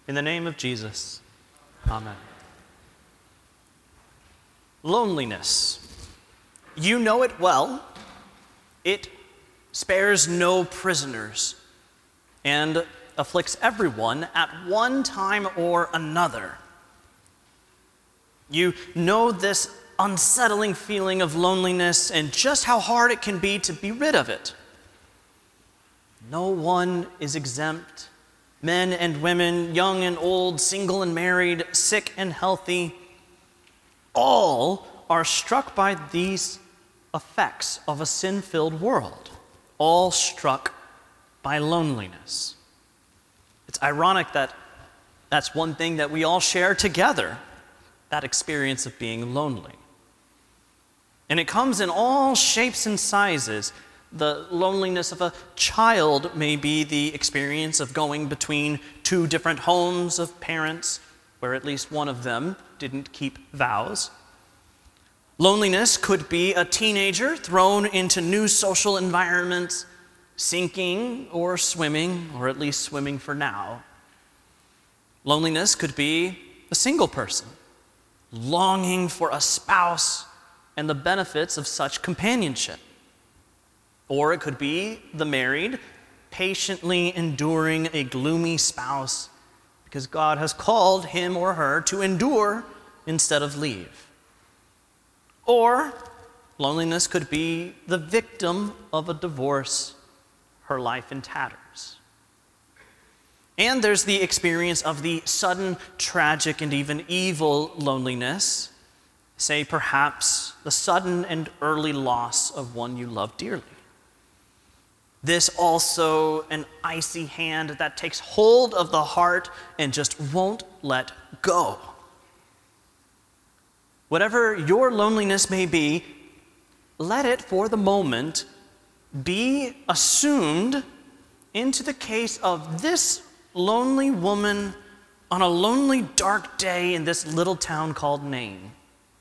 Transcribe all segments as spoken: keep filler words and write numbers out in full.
In the name of Jesus, amen. Loneliness. You know it well. It spares no prisoners and afflicts everyone at one time or another. You know this unsettling feeling of loneliness and just how hard it can be to be rid of it. No one is exempt. Men and women, young and old, single and married, sick and healthy, all are struck by these effects of a sin-filled world, all struck by loneliness. It's ironic that that's one thing that we all share together, that experience of being lonely. And it comes in all shapes and sizes. The loneliness of a child may be the experience of going between two different homes of parents, where at least one of them didn't keep vows. Loneliness could be a teenager thrown into new social environments, sinking or swimming, or at least swimming for now. Loneliness could be a single person, longing for a spouse and the benefits of such companionship. Or it could be the married, patiently enduring a gloomy spouse because God has called him or her to endure instead of leave. Or loneliness could be the victim of a divorce, her life in tatters. And there's the experience of the sudden, tragic, and even evil loneliness, say perhaps the sudden and early loss of one you love dearly. This also an icy hand that takes hold of the heart and just won't let go. Whatever your loneliness may be, let it for the moment be assumed into the case of this lonely woman on a lonely, dark day in this little town called Nain.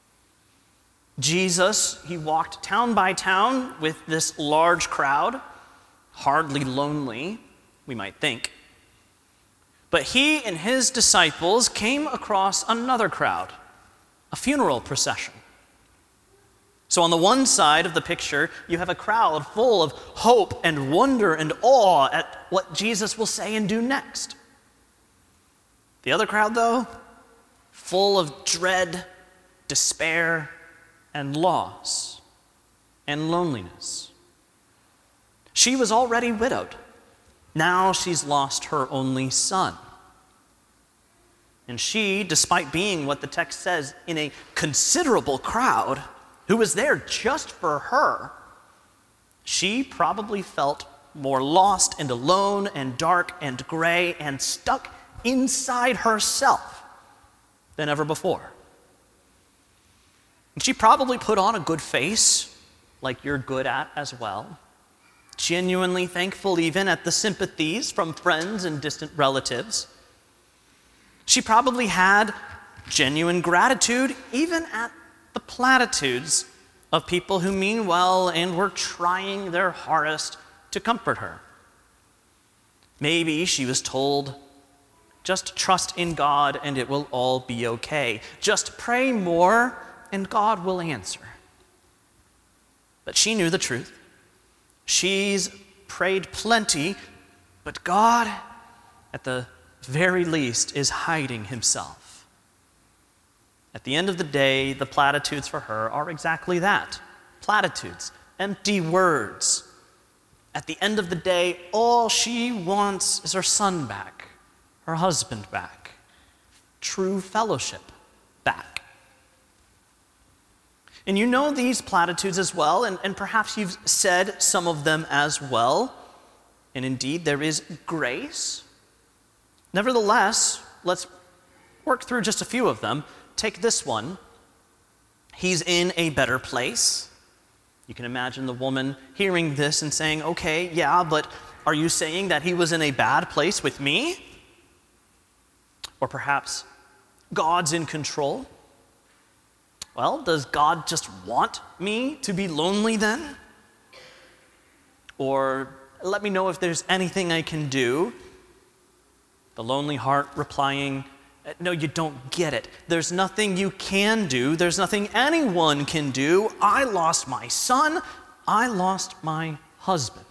Jesus, he walked town by town with this large crowd, hardly lonely, we might think. But he and his disciples came across another crowd, a funeral procession. So on the one side of the picture, you have a crowd full of hope and wonder and awe at what Jesus will say and do next. The other crowd, though, full of dread, despair, and loss, and loneliness. She was already widowed. Now she's lost her only son. And she, despite being what the text says, in a considerable crowd who was there just for her, she probably felt more lost and alone and dark and gray and stuck inside herself than ever before. And she probably put on a good face, like you're good at as well, genuinely thankful even at the sympathies from friends and distant relatives. She probably had genuine gratitude even at the platitudes of people who mean well and were trying their hardest to comfort her. Maybe she was told, just trust in God and it will all be okay. Just pray more and God will answer. But she knew the truth. She's prayed plenty, but God, at the very least, is hiding himself. At the end of the day, the platitudes for her are exactly that. Platitudes, empty words. At the end of the day, all she wants is her son back, her husband back, true fellowship back. And you know these platitudes as well, and, and perhaps you've said some of them as well. And indeed, there is grace. Nevertheless, let's work through just a few of them. Take this one. He's in a better place. You can imagine the woman hearing this and saying, okay, yeah, but are you saying that he was in a bad place with me? Or perhaps God's in control. Well, does God just want me to be lonely then? Or let me know if there's anything I can do. The lonely heart replying, no, you don't get it. There's nothing you can do. There's nothing anyone can do. I lost my son. I lost my husband.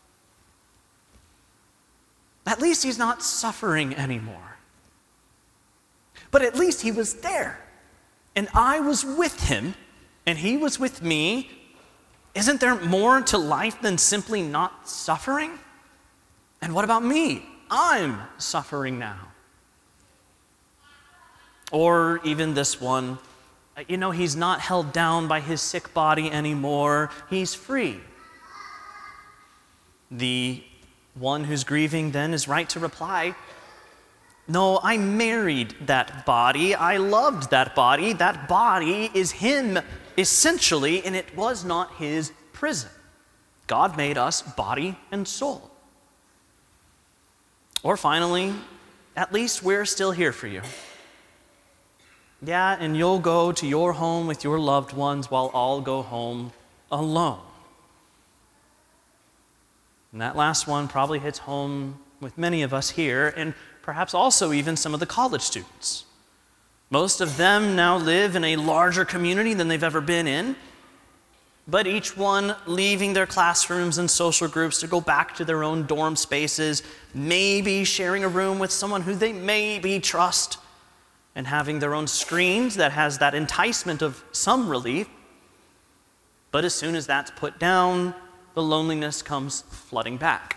At least he's not suffering anymore. But at least he was there. And I was with him, and he was with me. Isn't there more to life than simply not suffering? And what about me? I'm suffering now. Or even this one, you know, he's not held down by his sick body anymore. He's free. The one who's grieving then is right to reply, no, I married that body. I loved that body. That body is him, essentially, and it was not his prison. God made us body and soul. Or finally, at least we're still here for you. Yeah, and you'll go to your home with your loved ones while I'll go home alone. And that last one probably hits home with many of us here, and perhaps also even some of the college students. Most of them now live in a larger community than they've ever been in, but each one leaving their classrooms and social groups to go back to their own dorm spaces, maybe sharing a room with someone who they maybe trust, and having their own screens that has that enticement of some relief. But as soon as that's put down, the loneliness comes flooding back.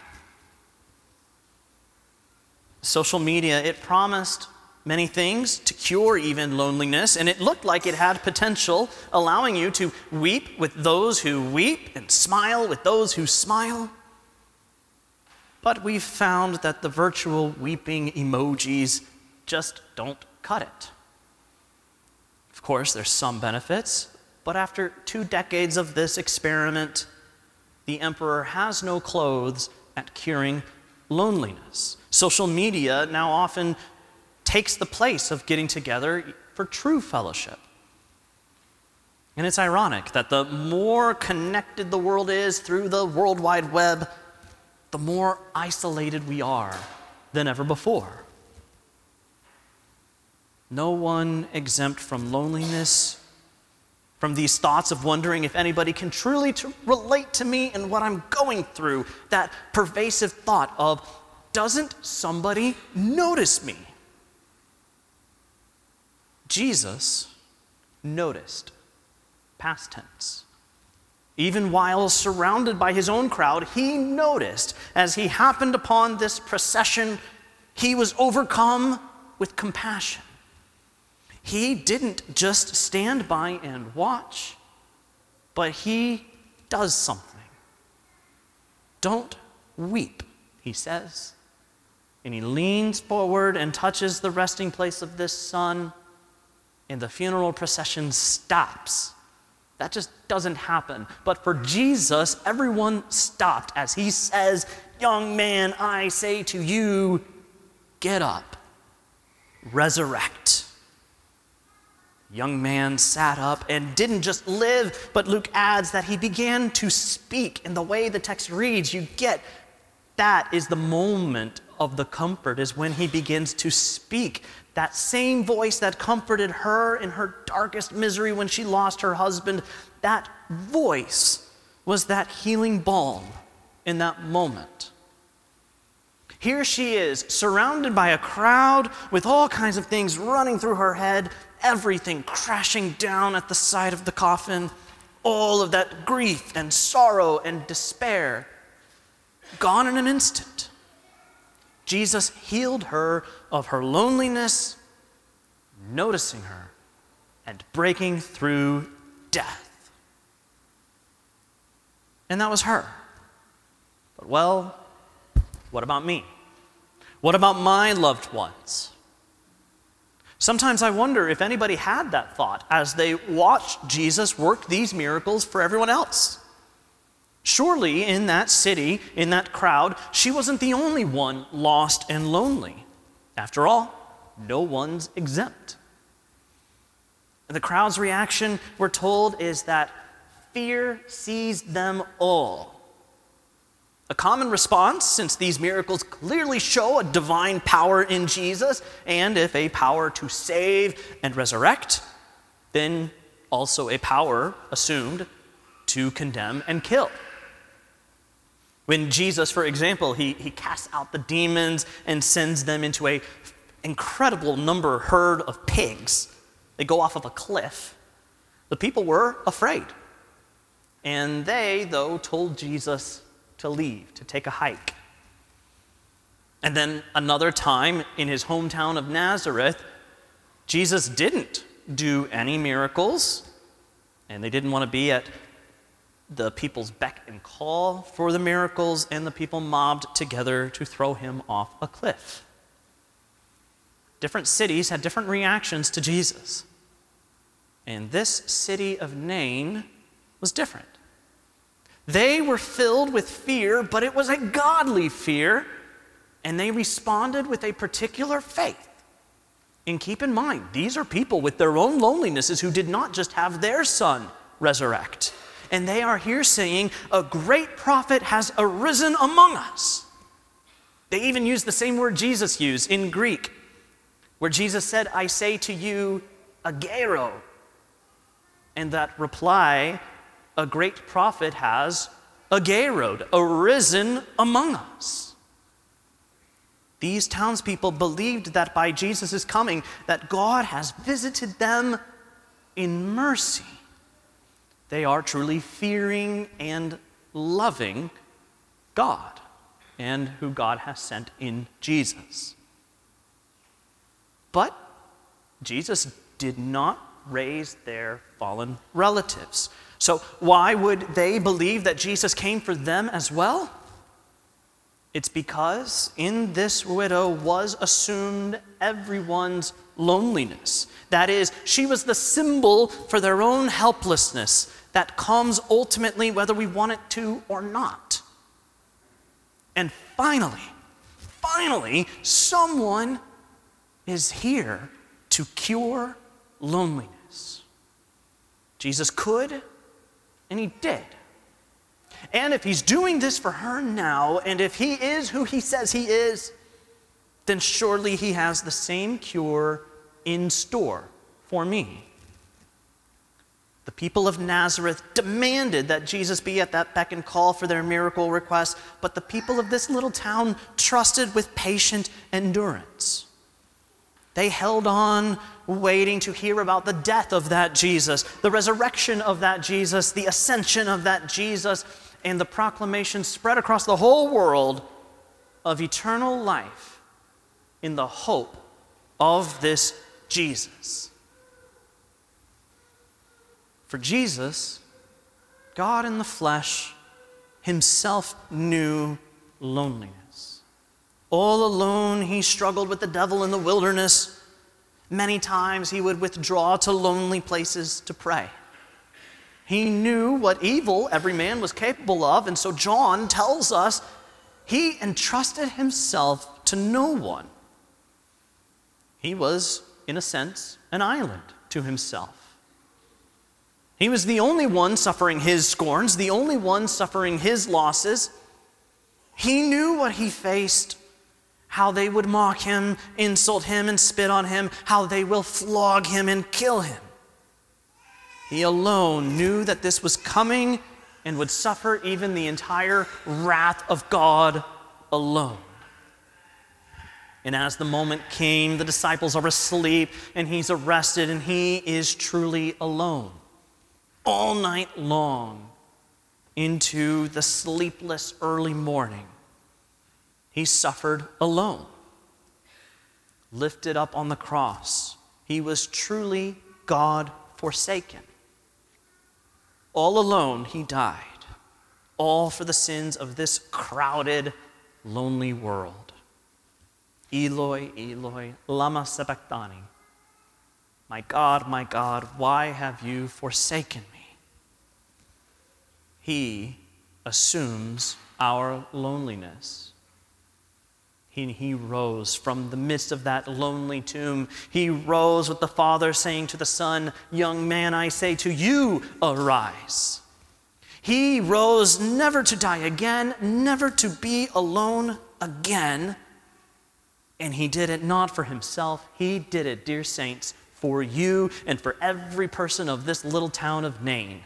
Social media, it promised many things to cure even loneliness, and it looked like it had potential, allowing you to weep with those who weep and smile with those who smile. But we've found that the virtual weeping emojis just don't cut it. Of course, there's some benefits, but after two decades of this experiment, the emperor has no clothes at curing loneliness. Social media now often takes the place of getting together for true fellowship. And it's ironic that the more connected the world is through the World Wide Web, the more isolated we are than ever before. No one exempt from loneliness, from these thoughts of wondering if anybody can truly to relate to me and what I'm going through, that pervasive thought of, doesn't somebody notice me? Jesus noticed, past tense. Even while surrounded by his own crowd, he noticed as he happened upon this procession, he was overcome with compassion. He didn't just stand by and watch, but he does something. Don't weep, he says. And he leans forward and touches the resting place of this son, and the funeral procession stops. That just doesn't happen. But for Jesus, everyone stopped as he says, young man, I say to you, get up, resurrect. Young man sat up and didn't just live, but Luke adds that he began to speak. In the way the text reads, you get that is the moment of the comfort, is when he begins to speak. That same voice that comforted her in her darkest misery when she lost her husband, that voice was that healing balm in that moment. Here she is, surrounded by a crowd with all kinds of things running through her head, everything crashing down at the side of the coffin, all of that grief and sorrow and despair, gone in an instant. Jesus healed her of her loneliness, noticing her, and breaking through death. And that was her. But well, what about me? What about my loved ones? Sometimes I wonder if anybody had that thought as they watched Jesus work these miracles for everyone else. Surely in that city, in that crowd, she wasn't the only one lost and lonely. After all, no one's exempt. The crowd's reaction, we're told, is that fear seized them all. A common response, since these miracles clearly show a divine power in Jesus, and if a power to save and resurrect, then also a power assumed to condemn and kill. When Jesus, for example, he, he casts out the demons and sends them into an incredible number herd of pigs, they go off of a cliff. The people were afraid. And they, though, told Jesus to leave, to take a hike. And then another time in his hometown of Nazareth, Jesus didn't do any miracles, and they didn't want to be at the people's beck and call for the miracles, and the people mobbed together to throw him off a cliff. Different cities had different reactions to Jesus. And this city of Nain was different. They were filled with fear, but it was a godly fear, and they responded with a particular faith. And keep in mind, these are people with their own lonelinesses who did not just have their son resurrect. And they are here saying, a great prophet has arisen among us. They even use the same word Jesus used in Greek, where Jesus said, I say to you, agero. And that reply, a great prophet has ageroed, arisen among us. These townspeople believed that by Jesus' coming, that God has visited them in mercy. They are truly fearing and loving God and who God has sent in Jesus. But Jesus did not raise their fallen relatives. So why would they believe that Jesus came for them as well? It's because in this widow was assumed everyone's loneliness. That is, she was the symbol for their own helplessness that comes ultimately whether we want it to or not. And finally, finally, someone is here to cure loneliness. Jesus could, and he did. And if he's doing this for her now, and if he is who he says he is, then surely he has the same cure in store for me. The people of Nazareth demanded that Jesus be at that beck and call for their miracle request, but the people of this little town trusted with patient endurance. They held on, waiting to hear about the death of that Jesus, the resurrection of that Jesus, the ascension of that Jesus, and the proclamation spread across the whole world of eternal life in the hope of this Jesus. For Jesus, God in the flesh, himself knew loneliness. All alone, he struggled with the devil in the wilderness. Many times he would withdraw to lonely places to pray. He knew what evil every man was capable of, and so John tells us he entrusted himself to no one. He was, in a sense, an island to himself. He was the only one suffering his scorns, the only one suffering his losses. He knew what he faced, how they would mock him, insult him, and spit on him, how they will flog him and kill him. He alone knew that this was coming and would suffer even the entire wrath of God alone. And as the moment came, the disciples are asleep, and he's arrested, and he is truly alone. All night long, into the sleepless early morning, he suffered alone. Lifted up on the cross, he was truly God forsaken. All alone he died, all for the sins of this crowded, lonely world. Eloi, Eloi, lama sabachthani. My God, my God, why have you forsaken me? He assumes our loneliness. He, he rose from the midst of that lonely tomb. He rose with the Father saying to the Son, young man, I say to you, arise. He rose never to die again, never to be alone again. And he did it not for himself. He did it, dear saints, for you and for every person of this little town of Nain.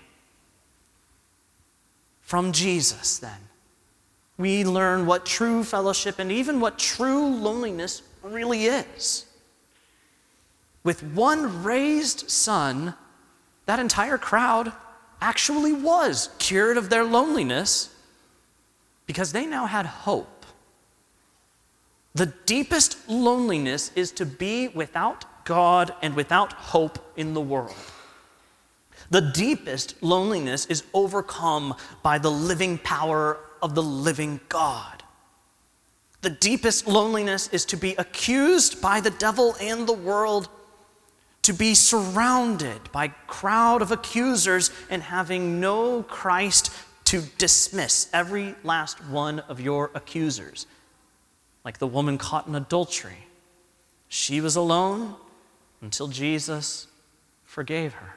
From Jesus, then, we learn what true fellowship and even what true loneliness really is. With one raised son, that entire crowd actually was cured of their loneliness because they now had hope. The deepest loneliness is to be without God and without hope in the world. The deepest loneliness is overcome by the living power of the living God. The deepest loneliness is to be accused by the devil and the world, to be surrounded by a crowd of accusers and having no Christ to dismiss every last one of your accusers. Like the woman caught in adultery. She was alone until Jesus forgave her.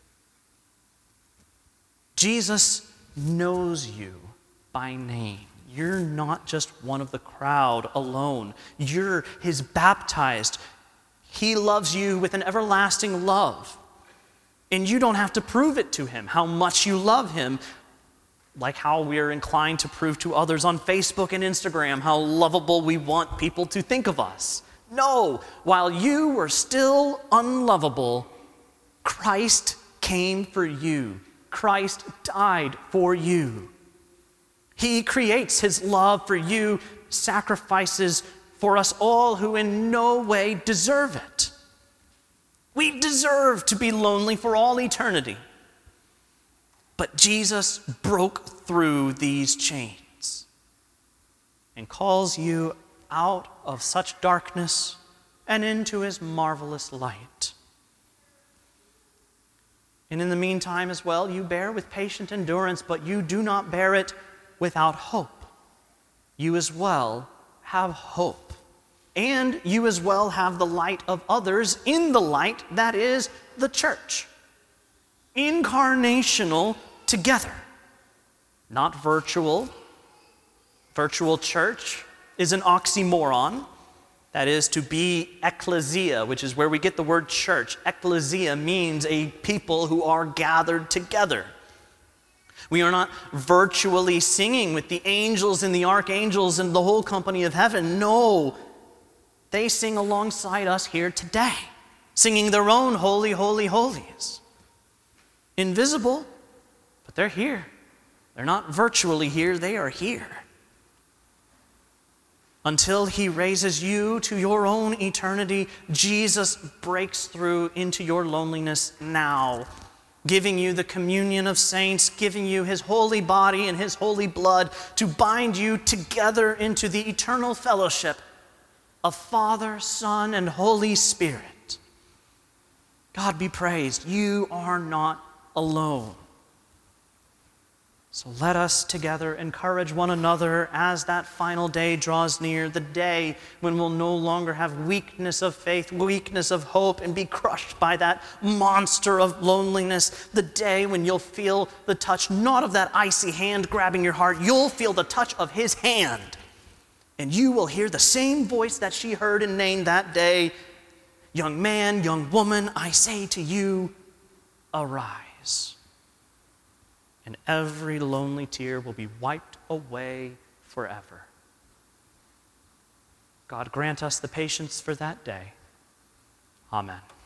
Jesus knows you by name. You're not just one of the crowd alone. You're his baptized. He loves you with an everlasting love. And you don't have to prove it to him, how much you love him, like how we're inclined to prove to others on Facebook and Instagram how lovable we want people to think of us. No, while you were still unlovable, Christ came for you. Christ died for you. He creates his love for you, sacrifices for us all who in no way deserve it. We deserve to be lonely for all eternity. But Jesus broke through these chains and calls you out of such darkness and into his marvelous light. And in the meantime as well, you bear with patient endurance, but you do not bear it without hope. You as well have hope. And you as well have the light of others in the light that is the church. Incarnational together, not virtual. Virtual church is an oxymoron. That is to be ecclesia, which is where we get the word church. Ecclesia means a people who are gathered together. We are not virtually singing with the angels and the archangels and the whole company of heaven. No, they sing alongside us here today, singing their own holy, holy, holies. Invisible, but they're here. They're not virtually here, they are here. Until he raises you to your own eternity, Jesus breaks through into your loneliness now, giving you the communion of saints, giving you his holy body and his holy blood to bind you together into the eternal fellowship of Father, Son, and Holy Spirit. God be praised, you are not alone. So let us together encourage one another as that final day draws near, the day when we'll no longer have weakness of faith, weakness of hope, and be crushed by that monster of loneliness, the day when you'll feel the touch, not of that icy hand grabbing your heart, you'll feel the touch of his hand. And you will hear the same voice that she heard in Nain that day, young man, young woman, I say to you, arise. And every lonely tear will be wiped away forever. God grant us the patience for that day. Amen.